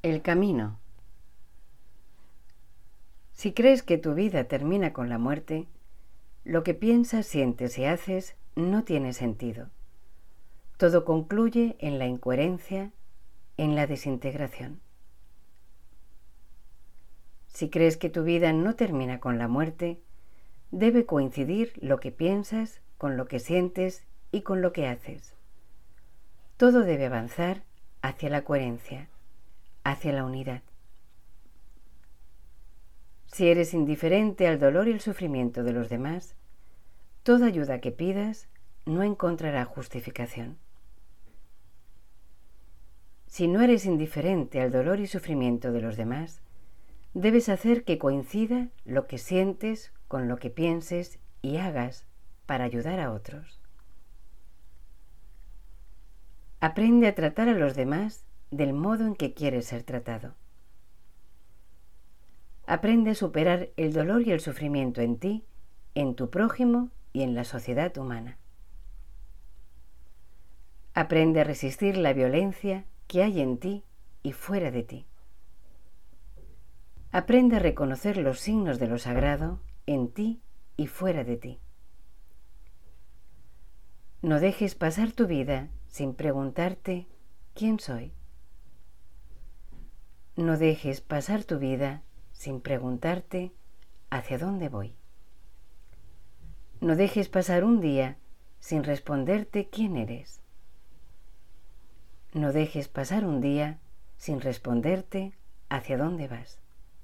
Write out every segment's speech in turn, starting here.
El camino. Si crees que tu vida termina con la muerte, lo que piensas, sientes y haces no tiene sentido. Todo concluye en la incoherencia, en la desintegración. Si crees que tu vida no termina con la muerte, debe coincidir lo que piensas con lo que sientes y con lo que haces. Todo debe avanzar hacia la coherencia, hacia la unidad. Si eres indiferente al dolor y el sufrimiento de los demás, toda ayuda que pidas no encontrará justificación. Si no eres indiferente al dolor y sufrimiento de los demás, debes hacer que coincida lo que sientes con lo que pienses y hagas para ayudar a otros. Aprende a tratar a los demás del modo en que quieres ser tratado. Aprende a superar el dolor y el sufrimiento en ti, en tu prójimo y en la sociedad humana. Aprende a resistir la violencia que hay en ti y fuera de ti. Aprende a reconocer los signos de lo sagrado en ti y fuera de ti. No dejes pasar tu vida sin preguntarte ¿quién soy? No dejes pasar tu vida sin preguntarte ¿hacia dónde voy? No dejes pasar un día sin responderte quién eres. No dejes pasar un día sin responderte hacia dónde vas.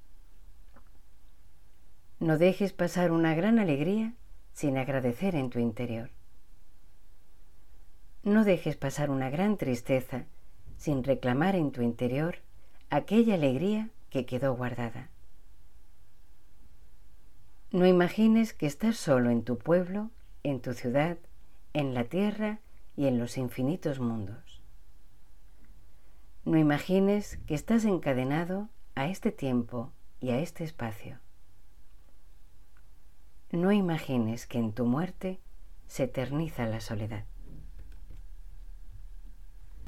No dejes pasar una gran alegría sin agradecer en tu interior. No dejes pasar una gran tristeza sin reclamar en tu interior aquella alegría que quedó guardada. No imagines que estás solo en tu pueblo, en tu ciudad, en la tierra y en los infinitos mundos. No imagines que estás encadenado a este tiempo y a este espacio. No imagines que en tu muerte se eterniza la soledad.